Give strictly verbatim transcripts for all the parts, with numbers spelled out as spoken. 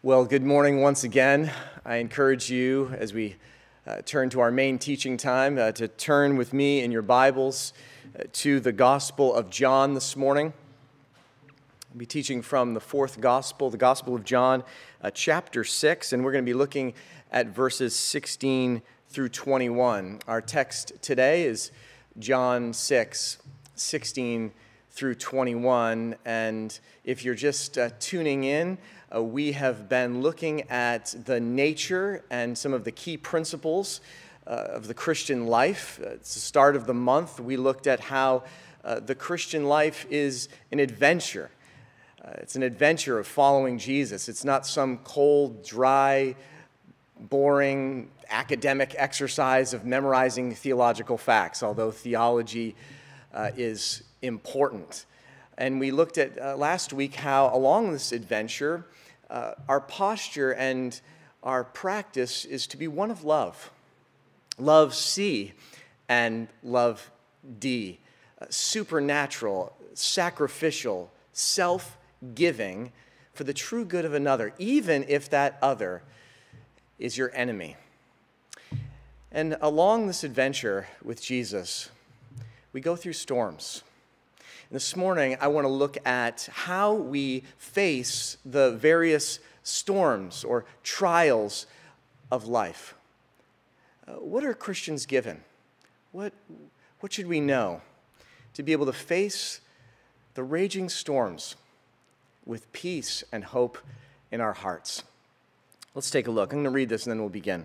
Well, good morning once again. I encourage you, as we uh, turn to our main teaching time, uh, to turn with me in your Bibles uh, to the Gospel of John this morning. I'll be teaching from the fourth Gospel, the Gospel of John, uh, chapter six, and we're going to be looking at verses sixteen through twenty-one. Our text today is John six, sixteen through twenty-one, and if you're just uh, tuning in, Uh, we have been looking at the nature and some of the key principles uh, of the Christian life. Uh, it's the start of the month. We looked at how uh, the Christian life is an adventure. Uh, it's an adventure of following Jesus. It's not some cold, dry, boring academic exercise of memorizing theological facts, although theology uh, is important. And we looked at uh, last week how along this adventure, Uh, our posture and our practice is to be one of love. Love C and love D. Uh, supernatural, sacrificial, self-giving for the true good of another, even if that other is your enemy. And along this adventure with Jesus, we go through storms. This morning, I want to look at how we face the various storms or trials of life. Uh, what are Christians given? What, what should we know to be able to face the raging storms with peace and hope in our hearts? Let's take a look. I'm going to read this and then we'll begin.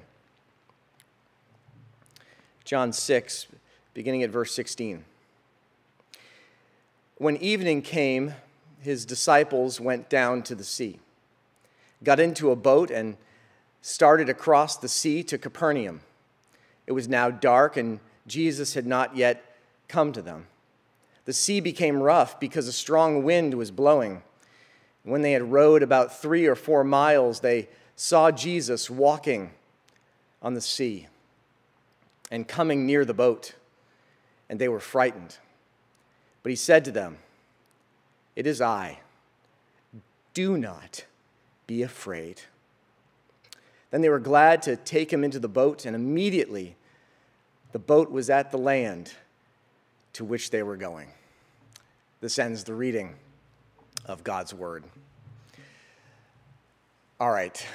John six, beginning at verse sixteen. When evening came, his disciples went down to the sea, got into a boat, and started across the sea to Capernaum. It was now dark, and Jesus had not yet come to them. The sea became rough because a strong wind was blowing. When they had rowed about three or four miles, they saw Jesus walking on the sea and coming near the boat, and they were frightened. But he said to them, "It is I. Do not be afraid." Then they were glad to take him into the boat, and immediately the boat was at the land to which they were going. This ends the reading of God's word. All right.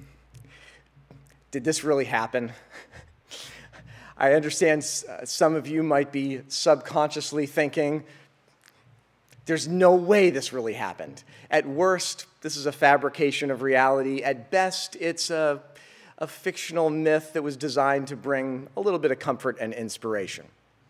Did this really happen? I understand some of you might be subconsciously thinking, there's no way this really happened. At worst, this is a fabrication of reality. At best, it's a, a fictional myth that was designed to bring a little bit of comfort and inspiration.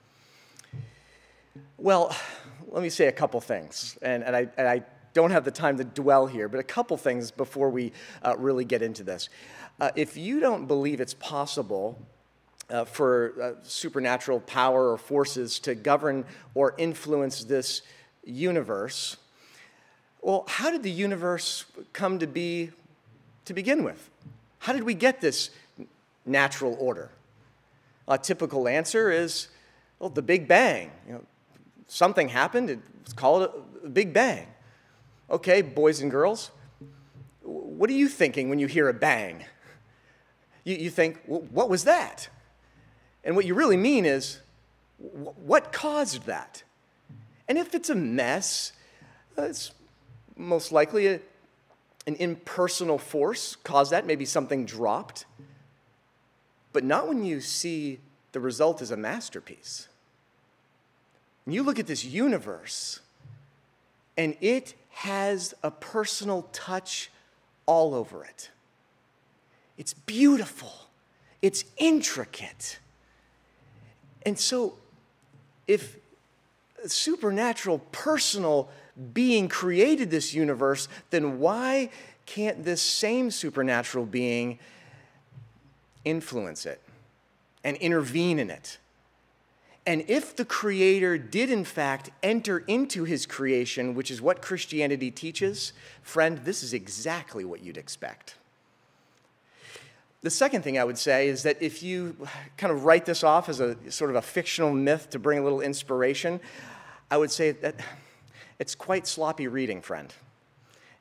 Well, let me say a couple things, and, and, I, and I don't have the time to dwell here, but a couple things before we uh, really get into this. Uh, if you don't believe it's possible Uh, for uh, supernatural power or forces to govern or influence this universe, well, how did the universe come to be to begin with? How did we get this natural order? A typical answer is, well, the Big Bang. You know, something happened, it's called a, a Big Bang. Okay, boys and girls, what are you thinking when you hear a bang? You, you think, well, what was that? And what you really mean is, what caused that? And if it's a mess, it's most likely a, an impersonal force caused that. Maybe something dropped. But not when you see the result as a masterpiece. When you look at this universe, and it has a personal touch all over it. It's beautiful. It's intricate. And so, if a supernatural, personal being created this universe, then why can't this same supernatural being influence it and intervene in it? And if the Creator did, in fact, enter into his creation, which is what Christianity teaches, friend, this is exactly what you'd expect. The second thing I would say is that if you kind of write this off as a sort of a fictional myth to bring a little inspiration, I would say that it's quite sloppy reading, friend.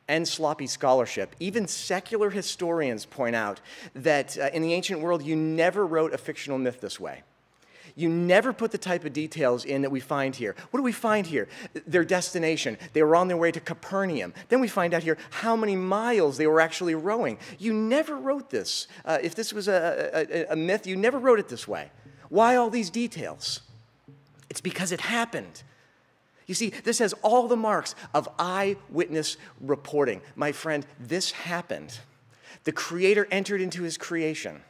and sloppy scholarship. Even secular historians point out that uh, in the ancient world, you never wrote a fictional myth this way. You never put the type of details in that we find here. What do we find here? Their destination. They were on their way to Capernaum. Then we find out here how many miles they were actually rowing. You never wrote this. Uh, if this was a, a, a myth, you never wrote it this way. Why all these details? It's because it happened. You see, this has all the marks of eyewitness reporting. My friend, this happened. The Creator entered into his creation.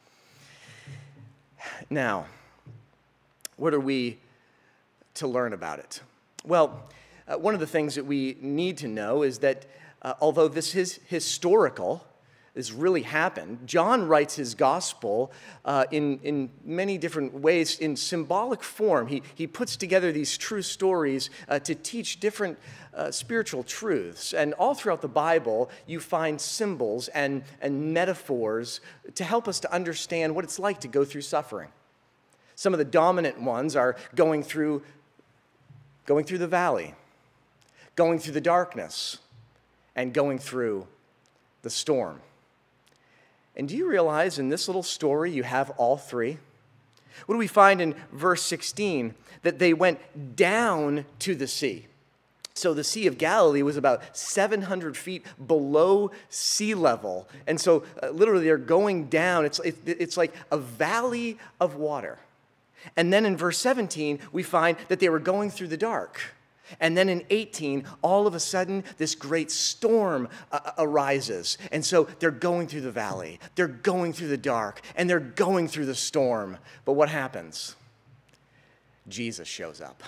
Now, what are we to learn about it? Well, uh, one of the things that we need to know is that uh, although this is historical, this really happened, John writes his gospel uh, in, in many different ways, in symbolic form. He, he puts together these true stories uh, to teach different uh, spiritual truths. And all throughout the Bible, you find symbols and, and metaphors to help us to understand what it's like to go through suffering. Some of the dominant ones are going through, going through the valley, going through the darkness, and going through the storm. And do you realize in this little story you have all three? What do we find in verse sixteen? That they went down to the sea. So the Sea of Galilee was about seven hundred feet below sea level. And so uh, literally they're going down. It's, it, it's like a valley of water. And then in verse seventeen, we find that they were going through the dark. And then in eighteen, all of a sudden, this great storm uh, arises. And so they're going through the valley, they're going through the dark, and they're going through the storm. But what happens? Jesus shows up.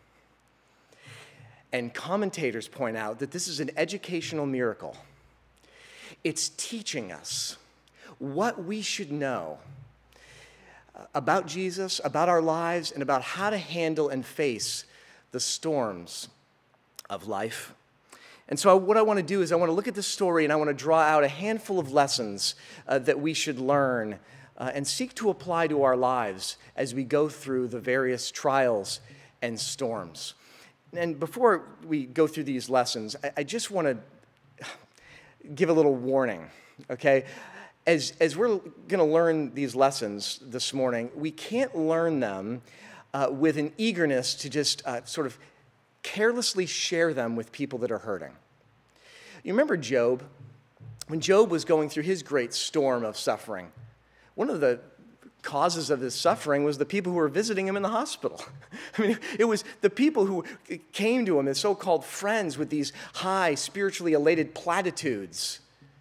And commentators point out that this is an educational miracle. It's teaching us what we should know about Jesus, about our lives, and about how to handle and face the storms of life. And so what I want to do is I want to look at this story and I want to draw out a handful of lessons uh, that we should learn uh, and seek to apply to our lives as we go through the various trials and storms. And before we go through these lessons, I, I just want to give a little warning, okay? As, as we're going to learn these lessons this morning, we can't learn them uh, with an eagerness to just uh, sort of carelessly share them with people that are hurting. You remember Job? When Job was going through his great storm of suffering, one of the causes of his suffering was the people who were visiting him in the hospital. I mean, it was the people who came to him as so-called friends with these high, spiritually elated platitudes.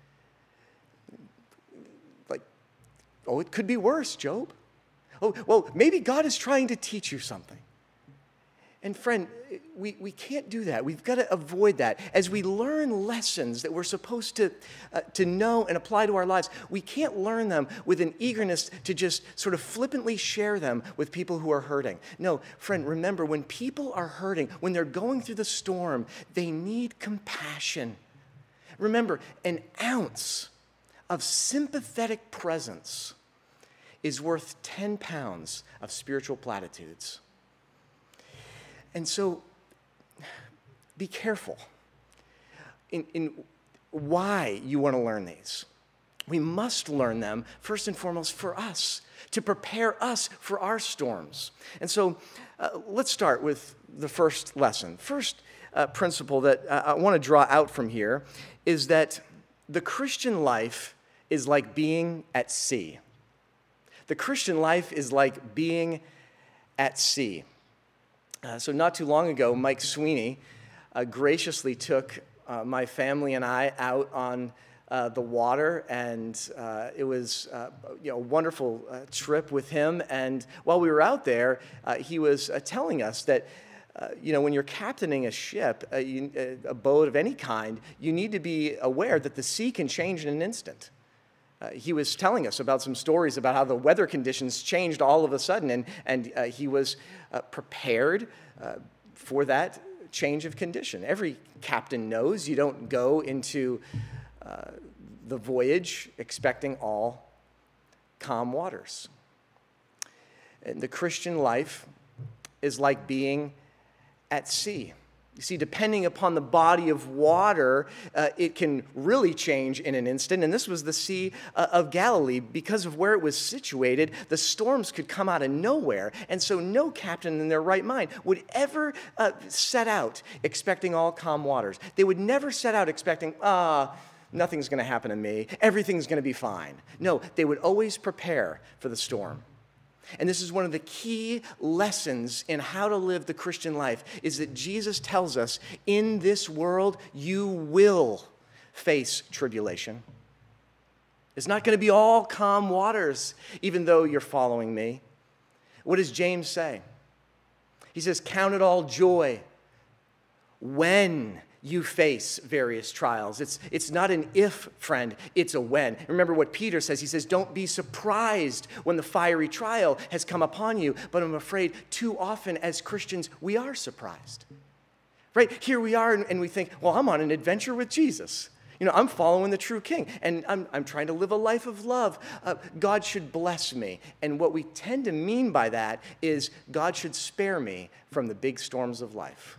Oh, it could be worse, Job. Oh, well, maybe God is trying to teach you something. And friend, we, we can't do that. We've got to avoid that. As we learn lessons that we're supposed to, uh, to know and apply to our lives, we can't learn them with an eagerness to just sort of flippantly share them with people who are hurting. No, friend, remember, when people are hurting, when they're going through the storm, they need compassion. Remember, an ounce of sympathetic presence is worth ten pounds of spiritual platitudes. And so, be careful in, in why you want to learn these. We must learn them, first and foremost, for us, to prepare us for our storms. And so, uh, let's start with the first lesson. First uh, principle that uh, I want to draw out from here is that the Christian life is like being at sea. The Christian life is like being at sea. Uh, so not too long ago, Mike Sweeney uh, graciously took uh, my family and I out on uh, the water, and uh, it was uh, you know, a wonderful uh, trip with him. And while we were out there, uh, he was uh, telling us that Uh, you know, when you're captaining a ship, a, a boat of any kind, you need to be aware that the sea can change in an instant. Uh, he was telling us about some stories about how the weather conditions changed all of a sudden, and, and uh, he was uh, prepared uh, for that change of condition. Every captain knows you don't go into uh, the voyage expecting all calm waters. And the Christian life is like being at sea. You see, depending upon the body of water, uh, it can really change in an instant. And this was the Sea uh, of Galilee. Because of where it was situated, the storms could come out of nowhere. And so no captain in their right mind would ever uh, set out expecting all calm waters. They would never set out expecting, ah, nothing's going to happen to me. Everything's going to be fine. No, they would always prepare for the storm. And this is one of the key lessons in how to live the Christian life, is that Jesus tells us, in this world, you will face tribulation. It's not going to be all calm waters, even though you're following me. What does James say? He says, count it all joy when you face various trials. It's, it's not an if, friend, it's a when. Remember what Peter says. He says, don't be surprised when the fiery trial has come upon you. But I'm afraid too often as Christians, we are surprised. Right? Here we are and, and we think, well, I'm on an adventure with Jesus. You know, I'm following the true King, and I'm, I'm trying to live a life of love. Uh, God should bless me. And what we tend to mean by that is God should spare me from the big storms of life.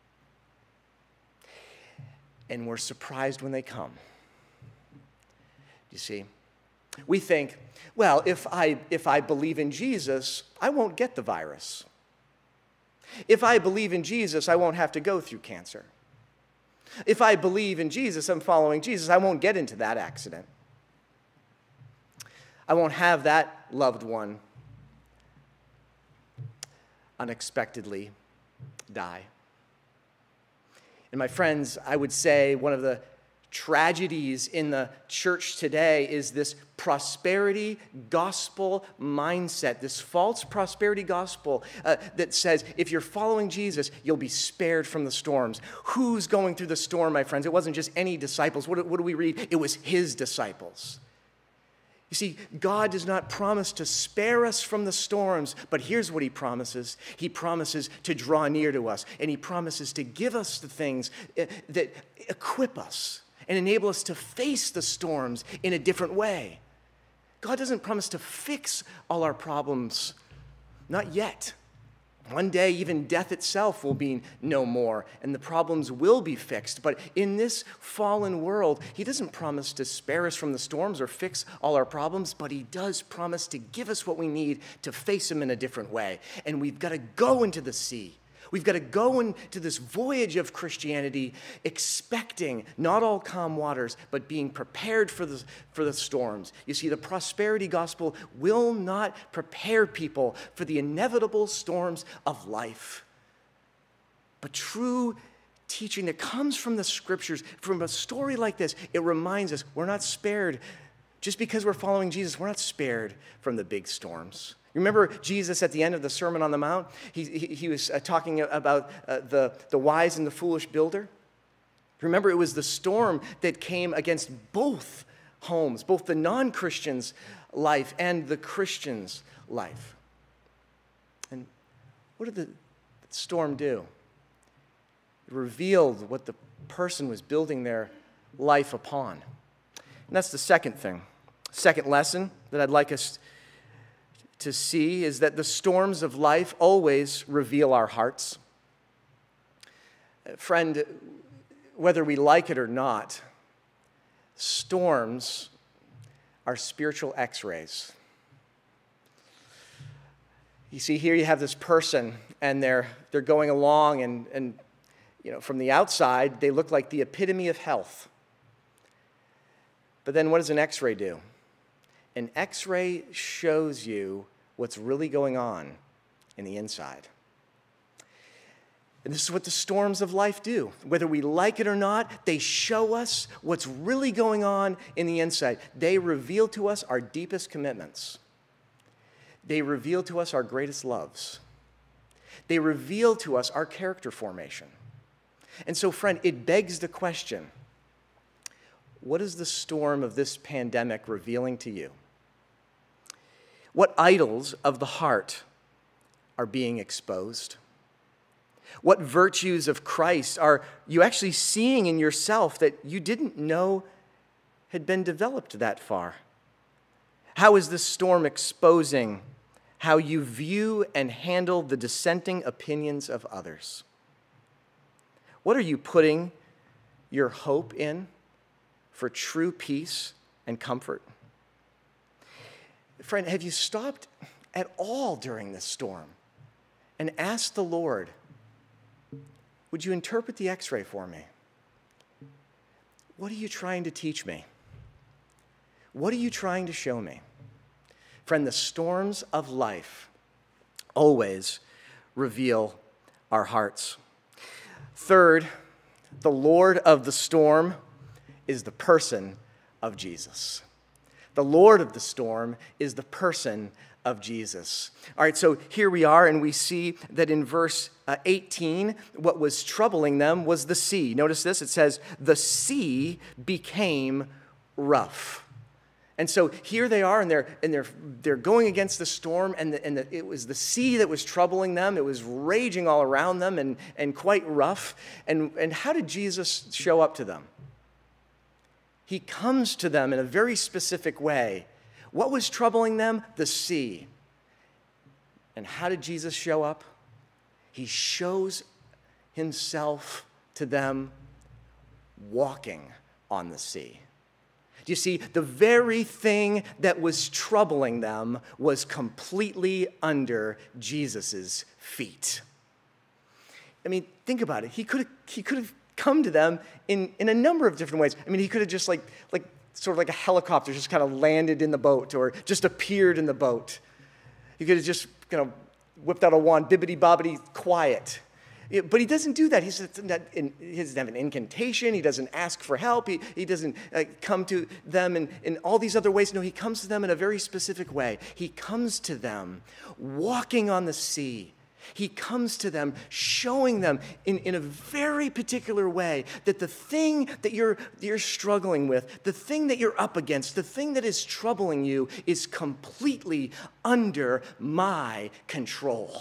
And we're surprised when they come. You see? We think, well, if I, if I believe in Jesus, I won't get the virus. If I believe in Jesus, I won't have to go through cancer. If I believe in Jesus, I'm following Jesus, I won't get into that accident. I won't have that loved one unexpectedly die. And my friends, I would say one of the tragedies in the church today is this prosperity gospel mindset, this false prosperity gospel uh, that says if you're following Jesus, you'll be spared from the storms. Who's going through the storm, my friends? It wasn't just any disciples. What, what do we read? It was his disciples. You see, God does not promise to spare us from the storms, but here's what he promises. He promises to draw near to us, and he promises to give us the things that equip us and enable us to face the storms in a different way. God doesn't promise to fix all our problems, not yet. One day, even death itself will be no more, and the problems will be fixed. But in this fallen world, he doesn't promise to spare us from the storms or fix all our problems, but he does promise to give us what we need to face them in a different way. And we've got to go into the sea. We've got to go into this voyage of Christianity expecting not all calm waters, but being prepared for the, for the storms. You see, the prosperity gospel will not prepare people for the inevitable storms of life. But true teaching that comes from the scriptures, from a story like this, it reminds us we're not spared. Just because we're following Jesus, we're not spared from the big storms. Remember Jesus at the end of the Sermon on the Mount? He, he, he was uh, talking about uh, the, the wise and the foolish builder. Remember, it was the storm that came against both homes, both the non-Christian's life and the Christian's life. And what did the storm do? It revealed what the person was building their life upon. And that's the second thing. Second lesson that I'd like us to see is that the storms of life always reveal our hearts. Friend, whether we like it or not, storms are spiritual x-rays. You see, here you have this person, and they're, they're going along, and, and you know, from the outside, they look like the epitome of health. But then what does an x-ray do? An x-ray shows you what's really going on in the inside. And this is what the storms of life do. Whether we like it or not, they show us what's really going on in the inside. They reveal to us our deepest commitments. They reveal to us our greatest loves. They reveal to us our character formation. And so, friend, it begs the question, what is the storm of this pandemic revealing to you? What idols of the heart are being exposed? What virtues of Christ are you actually seeing in yourself that you didn't know had been developed that far? How is this storm exposing how you view and handle the dissenting opinions of others? What are you putting your hope in for true peace and comfort? Friend, have you stopped at all during this storm and asked the Lord, would you interpret the x-ray for me? What are you trying to teach me? What are you trying to show me? Friend, the storms of life always reveal our hearts. Third, the Lord of the storm is the person of Jesus. The Lord of the storm is the person of Jesus. All right, so here we are, and we see that in verse uh, eighteen, what was troubling them was the sea. Notice this, it says, the sea became rough. And so here they are, and they're and they're they're going against the storm, and the, and the, it was the sea that was troubling them. It was raging all around them, and and quite rough. And and how did Jesus show up to them? He comes to them in a very specific way. What was troubling them? The sea. And how did Jesus show up? He shows himself to them walking on the sea. Do you see, the very thing that was troubling them was completely under Jesus' feet. I mean, think about it. He could have he could have come to them in, in a number of different ways. I mean, he could have just like, like sort of like a helicopter just kind of landed in the boat or just appeared in the boat. He could have just, you know, whipped out a wand, bibbity-bobbity, quiet. But he doesn't do that. He doesn't have an incantation. He doesn't ask for help. He, he doesn't uh, come to them in, in all these other ways. No, he comes to them in a very specific way. He comes to them walking on the sea. He comes to them showing them in, in a very particular way that the thing that you're, you're struggling with, the thing that you're up against, the thing that is troubling you is completely under my control.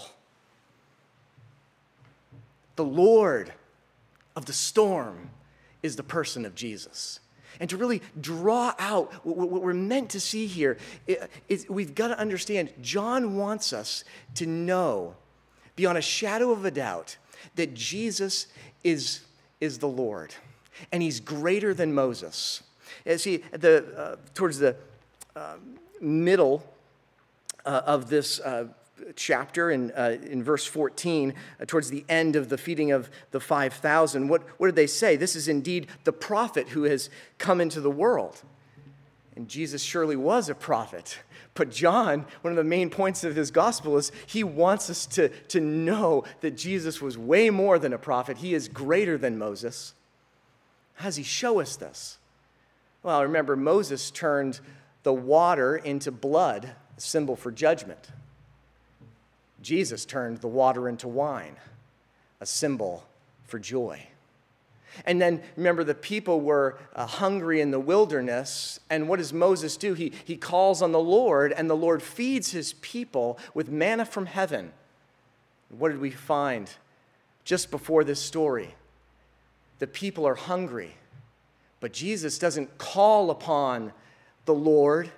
The Lord of the storm is the person of Jesus. And to really draw out what we're meant to see here, is we've got to understand, John wants us to know beyond a shadow of a doubt that Jesus is, is the Lord. And he's greater than Moses. And see, the, uh, towards the uh, middle uh, of this uh, chapter in, uh, in verse fourteen, uh, towards the end of the feeding of the five thousand, what, what did they say? This is indeed the prophet who has come into the world. And Jesus surely was a prophet. But John, one of the main points of his gospel is he wants us to, to know that Jesus was way more than a prophet. He is greater than Moses. How does he show us this? Well, remember, Moses turned the water into blood, a symbol for judgment. Jesus turned the water into wine, a symbol for joy. And then, remember, the people were uh, hungry in the wilderness, and what does Moses do? He, he calls on the Lord, and the Lord feeds his people with manna from heaven. What did we find just before this story? The people are hungry, but Jesus doesn't call upon the Lord.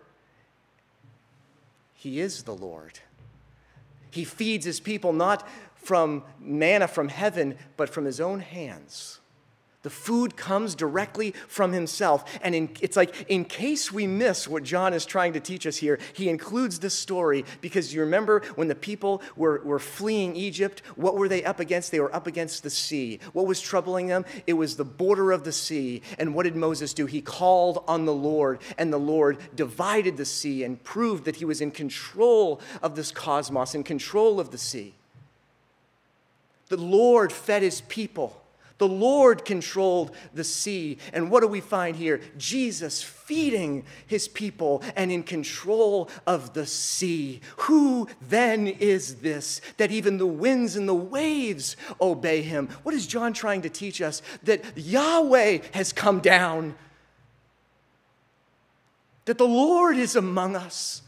He is the Lord. He feeds his people not from manna from heaven, but from his own hands. The food comes directly from himself. And in, it's like, in case we miss what John is trying to teach us here, he includes this story because you remember when the people were, were fleeing Egypt, what were they up against? They were up against the sea. What was troubling them? It was the border of the sea. And what did Moses do? He called on the Lord, and the Lord divided the sea and proved that he was in control of this cosmos, in control of the sea. The Lord fed his people. The Lord controlled the sea. And what do we find here? Jesus feeding his people and in control of the sea. Who then is this that even the winds and the waves obey him? What is John trying to teach us? That Yahweh has come down. That the Lord is among us.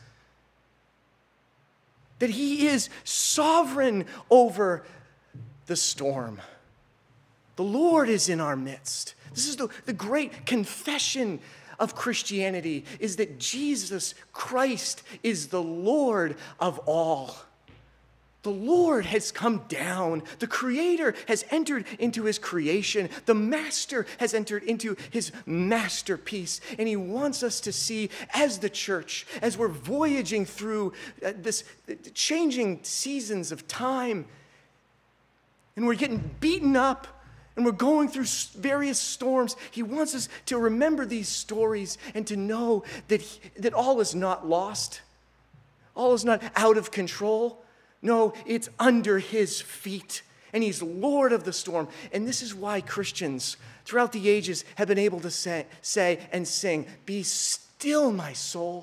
That he is sovereign over the storm. The Lord is in our midst. This is the, the great confession of Christianity, is that Jesus Christ is the Lord of all. The Lord has come down. The Creator has entered into his creation. The Master has entered into his masterpiece. And he wants us to see, as the church, as we're voyaging through uh, this uh, changing seasons of time, and we're getting beaten up, and we're going through various storms, he wants us to remember these stories and to know that, he, that all is not lost. All is not out of control. No, it's under his feet, and he's Lord of the storm. And this is why Christians throughout the ages have been able to say, say and sing, "Be still, my soul,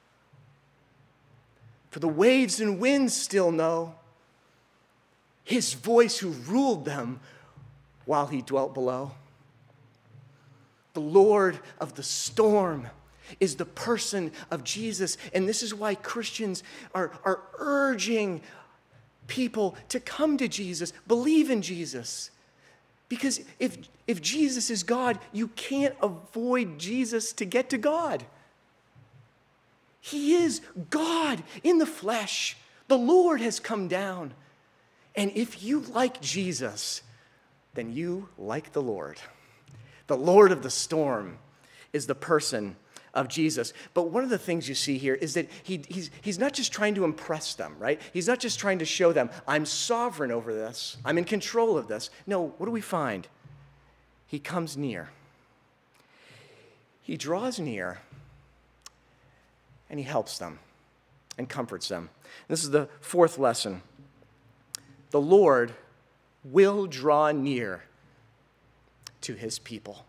for the waves and winds still know his voice who ruled them while he dwelt below." The Lord of the storm is the person of Jesus, and this is why Christians are, are urging people to come to Jesus, believe in Jesus. Because if, if Jesus is God, you can't avoid Jesus to get to God. He is God in the flesh. The Lord has come down. And if you like Jesus, then you like the Lord. The Lord of the storm is the person of Jesus. But one of the things you see here is that he, he's, he's not just trying to impress them, right? He's not just trying to show them, I'm sovereign over this. I'm in control of this. No, what do we find? He comes near. He draws near, and he helps them and comforts them. This is the fourth lesson. The Lord will draw near to his people.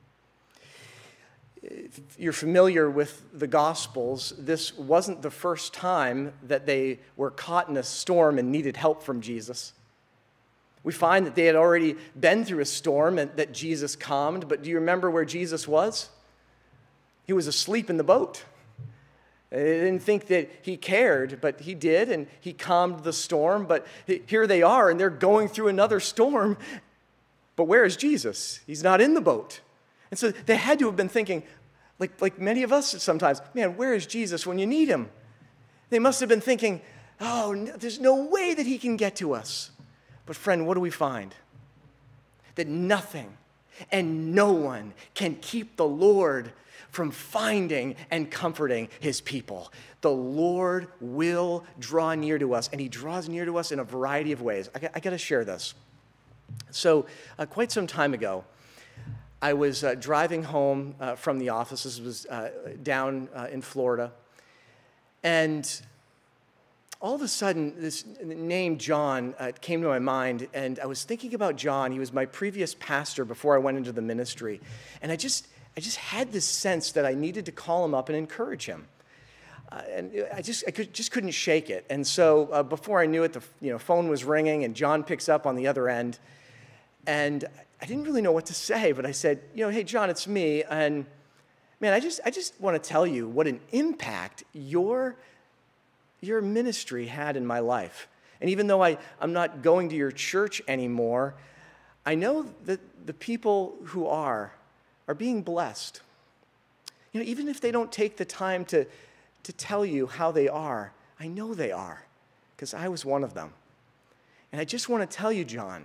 If you're familiar with the Gospels, this wasn't the first time that they were caught in a storm and needed help from Jesus. We find that they had already been through a storm and that Jesus calmed, but do you remember where Jesus was? He was asleep in the boat. They didn't think that he cared, but he did, and he calmed the storm. But here they are, and they're going through another storm. But where is Jesus? He's not in the boat. And so they had to have been thinking, like, like many of us sometimes, man, where is Jesus when you need him? They must have been thinking, oh, no, there's no way that he can get to us. But friend, what do we find? That nothing and no one can keep the Lord from finding and comforting his people. The Lord will draw near to us, and he draws near to us in a variety of ways. I got, I got to share this. So uh, quite some time ago, I was uh, driving home uh, from the office. This was uh, down uh, in Florida. And all of a sudden, this name John uh, came to my mind, and I was thinking about John. He was my previous pastor before I went into the ministry. And I just, I just had this sense that I needed to call him up and encourage him. Uh, and I just, I could, just couldn't shake it. And so uh, before I knew it, the you know, phone was ringing, and John picks up on the other end. And I didn't really know what to say, but I said, you know, hey, John, it's me. And man, I just, I just want to tell you what an impact your, your ministry had in my life. And even though I, I'm not going to your church anymore, I know that the people who are, are being blessed. You know, even if they don't take the time to, to tell you how they are, I know they are, because I was one of them. And I just want to tell you, John,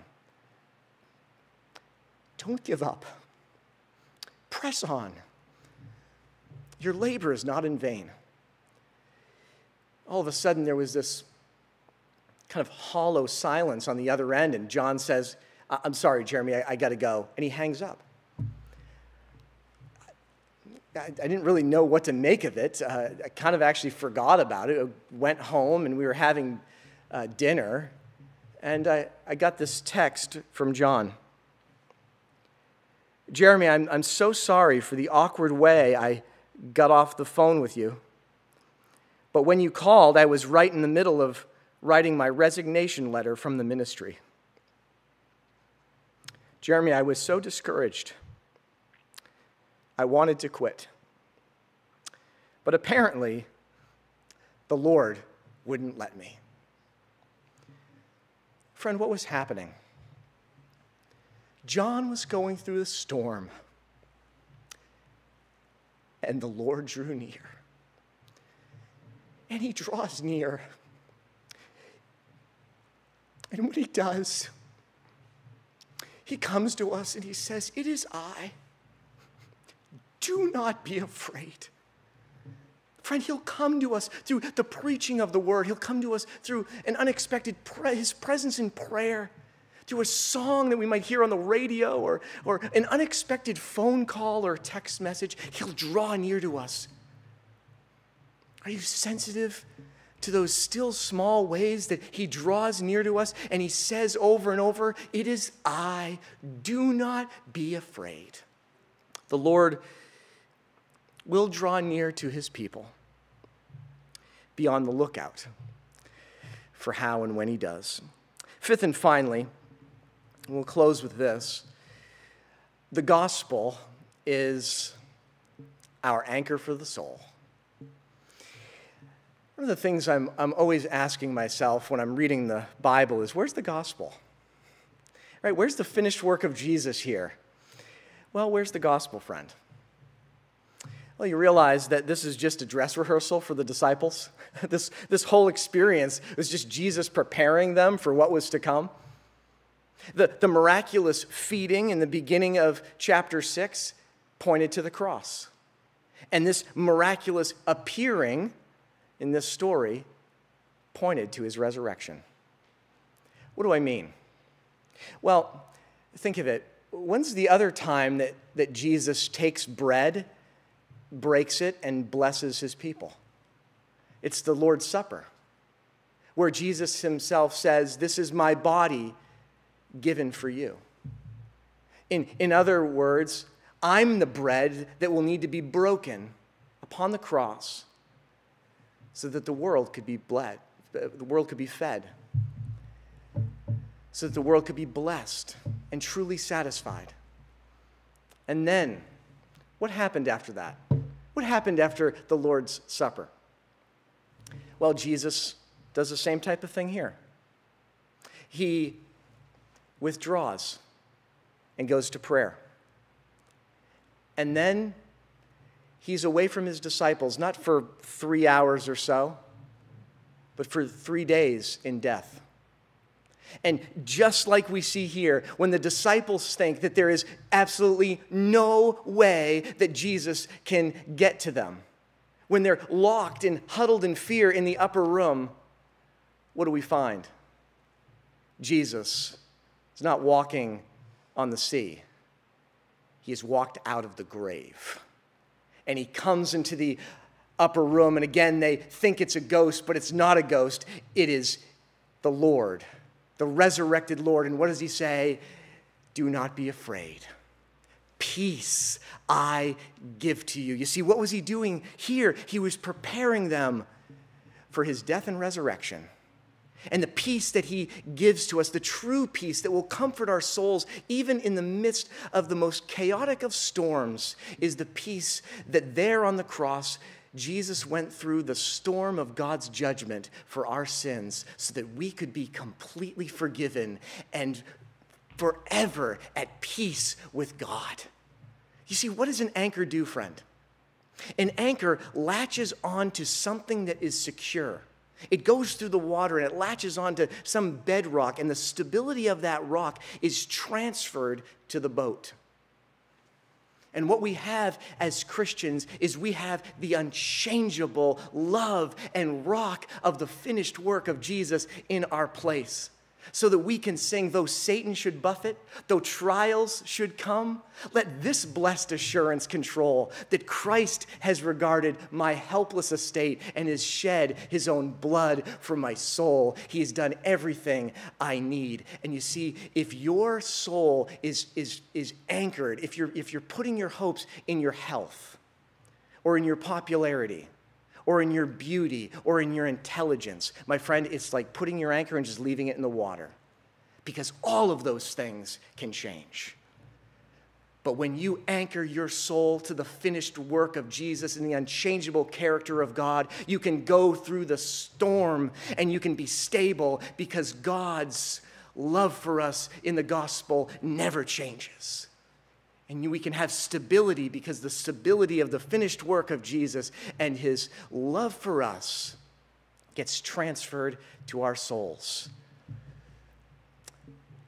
don't give up. Press on. Your labor is not in vain. All of a sudden, there was this kind of hollow silence on the other end, and John says, I'm sorry, Jeremy, I, I got to go. And he hangs up. I, I didn't really know what to make of it. Uh, I kind of actually forgot about it. I went home, and we were having uh, dinner, and I, I got this text from John. Jeremy, I'm, I'm so sorry for the awkward way I got off the phone with you. But when you called, I was right in the middle of writing my resignation letter from the ministry. Jeremy, I was so discouraged. I wanted to quit. But apparently, the Lord wouldn't let me. Friend, what was happening? John was going through a storm, and the Lord drew near. And he draws near And when he does, he comes to us and he says, "It is I. Do not be afraid." Friend, he'll come to us through the preaching of the word. He'll come to us through an unexpected, pre- his presence in prayer, through a song that we might hear on the radio or, or an unexpected phone call or text message. He'll draw near to us. Are you sensitive to those still small ways that he draws near to us and he says over and over, "It is I. Do not be afraid." The Lord will draw near to his people. Be on the lookout for how and when he does. Fifth and finally, and we'll close with this, the gospel is our anchor for the soul. One of the things I'm, I'm always asking myself when I'm reading the Bible is, where's the gospel? Right? Where's the finished work of Jesus here? Well, where's the gospel, friend? Well, you realize that this is just a dress rehearsal for the disciples. This, this whole experience was just Jesus preparing them for what was to come. The, the miraculous feeding in the beginning of chapter six pointed to the cross. And this miraculous appearing in this story pointed to his resurrection. What do I mean? Well, think of it. When's the other time that, that Jesus takes bread, breaks it, and blesses his people? It's the Lord's Supper, where Jesus himself says, "This is my body given for you." In, in other words, I'm the bread that will need to be broken upon the cross so that the world could be bled, the world could be fed, so that the world could be blessed and truly satisfied. And then, what happened after that? What happened after the Lord's Supper? Well, Jesus does the same type of thing here. He withdraws and goes to prayer. And then he's away from his disciples, not for three hours or so, but for three days in death. And just like we see here, when the disciples think that there is absolutely no way that Jesus can get to them, when they're locked and huddled in fear in the upper room, what do we find? Jesus is not walking on the sea. He has walked out of the grave. And he comes into the upper room, and again, they think it's a ghost, but it's not a ghost. It is the Lord, the resurrected Lord. And what does he say? "Do not be afraid. Peace I give to you." You see, what was he doing here? He was preparing them for his death and resurrection. And the peace that he gives to us, the true peace that will comfort our souls even in the midst of the most chaotic of storms, is the peace that there on the cross, Jesus went through the storm of God's judgment for our sins so that we could be completely forgiven and forever at peace with God. You see, what does an anchor do, friend? An anchor latches on to something that is secure. It goes through the water and it latches onto some bedrock, and the stability of that rock is transferred to the boat. And what we have as Christians is we have the unchangeable love and rock of the finished work of Jesus in our place, so that we can sing, "Though Satan should buffet, though trials should come, let this blessed assurance control, that Christ has regarded my helpless estate and has shed his own blood for my soul. He has done everything I need." And you see, if your soul is, is, is anchored, if you're, if you're putting your hopes in your health or in your popularity, or in your beauty, or in your intelligence, my friend, it's like putting your anchor and just leaving it in the water, because all of those things can change. But when you anchor your soul to the finished work of Jesus and the unchangeable character of God, you can go through the storm and you can be stable, because God's love for us in the gospel never changes. And we can have stability because the stability of the finished work of Jesus and his love for us gets transferred to our souls.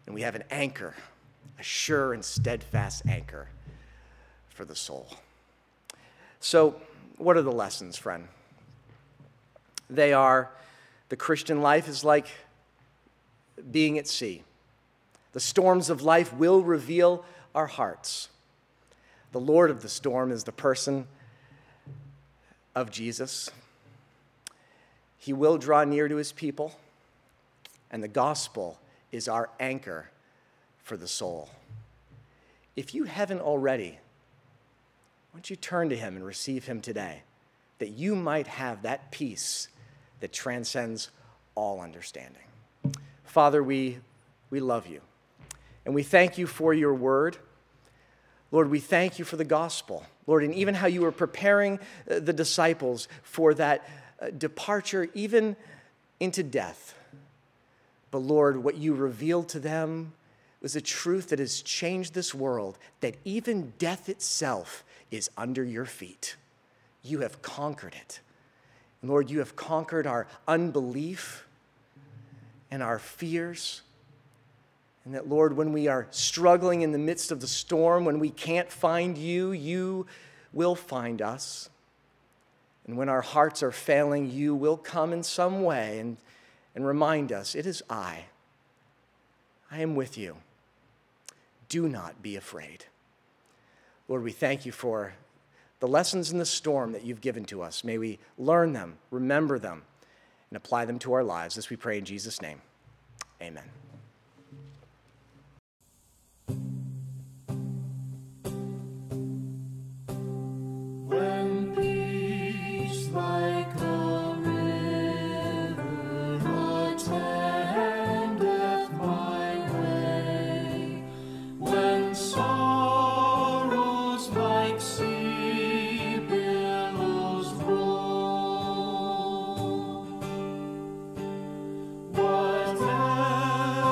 And we have an anchor, a sure and steadfast anchor for the soul. So, what are the lessons, friend? They are, the Christian life is like being at sea. The storms of life will reveal our hearts. The Lord of the storm is the person of Jesus. He will draw near to his people, and the gospel is our anchor for the soul. If you haven't already, why don't you turn to him and receive him today, that you might have that peace that transcends all understanding. Father, we, we love you, and we thank you for your word. Lord, we thank you for the gospel, Lord, and even how you were preparing the disciples for that departure, even into death. But Lord, what you revealed to them was a truth that has changed this world, that even death itself is under your feet. You have conquered it. And Lord, you have conquered our unbelief and our fears. And that, Lord, when we are struggling in the midst of the storm, when we can't find you, you will find us. And when our hearts are failing, you will come in some way and, and remind us, it is I. I am with you. Do not be afraid. Lord, we thank you for the lessons in the storm that you've given to us. May we learn them, remember them, and apply them to our lives. This we pray in Jesus' name. Amen. When peace like a river attendeth my way, when sorrows like sea billows roll, whatever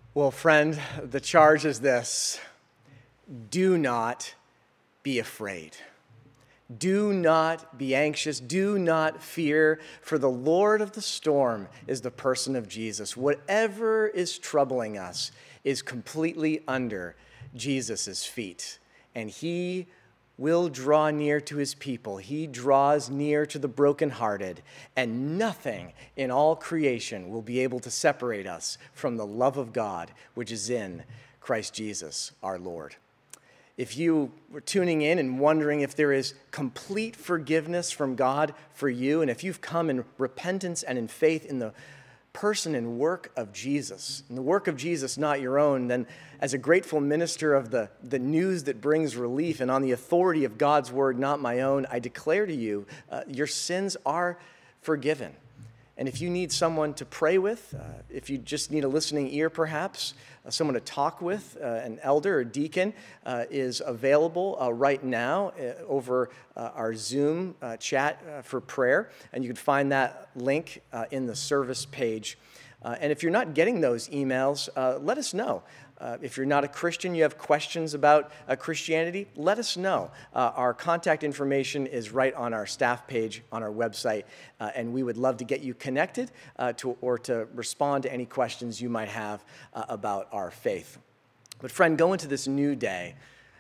Well, friend, the charge is this: do not be afraid. Do not be anxious. Do not fear, for the Lord of the storm is the person of Jesus. Whatever is troubling us is completely under Jesus' feet, and he will draw near to his people. He draws near to the brokenhearted, and nothing in all creation will be able to separate us from the love of God, which is in Christ Jesus, our Lord. If you were tuning in and wondering if there is complete forgiveness from God for you, and if you've come in repentance and in faith in the person and work of Jesus, and the work of Jesus, not your own, then as a grateful minister of the, the news that brings relief and on the authority of God's word, not my own, I declare to you, uh, your sins are forgiven. And if you need someone to pray with, uh, if you just need a listening ear perhaps, uh, someone to talk with, uh, an elder or deacon uh, is available uh, right now uh, over uh, our Zoom uh, chat uh, for prayer. And you can find that link uh, in the service page. Uh, and if you're not getting those emails, uh, let us know. Uh, if you're not a Christian, you have questions about uh, Christianity, let us know. Uh, our contact information is right on our staff page on our website, uh, and we would love to get you connected uh, to, or to respond to any questions you might have uh, about our faith. But friend, go into this new day.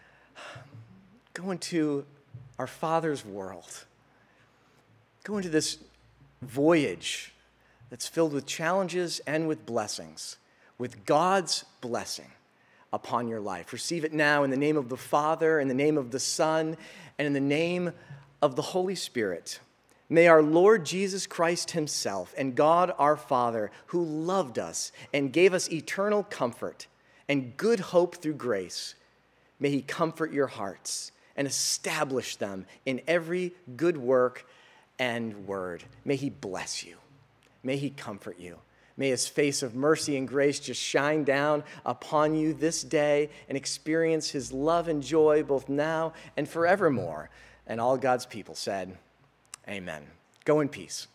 Go into our Father's world. Go into this voyage that's filled with challenges and with blessings, with God's blessing upon your life. Receive it now in the name of the Father, in the name of the Son, and in the name of the Holy Spirit. May our Lord Jesus Christ himself and God our Father, who loved us and gave us eternal comfort and good hope through grace, may he comfort your hearts and establish them in every good work and word. May he bless you. May he comfort you. May his face of mercy and grace just shine down upon you this day and experience his love and joy both now and forevermore. And all God's people said, amen. Go in peace.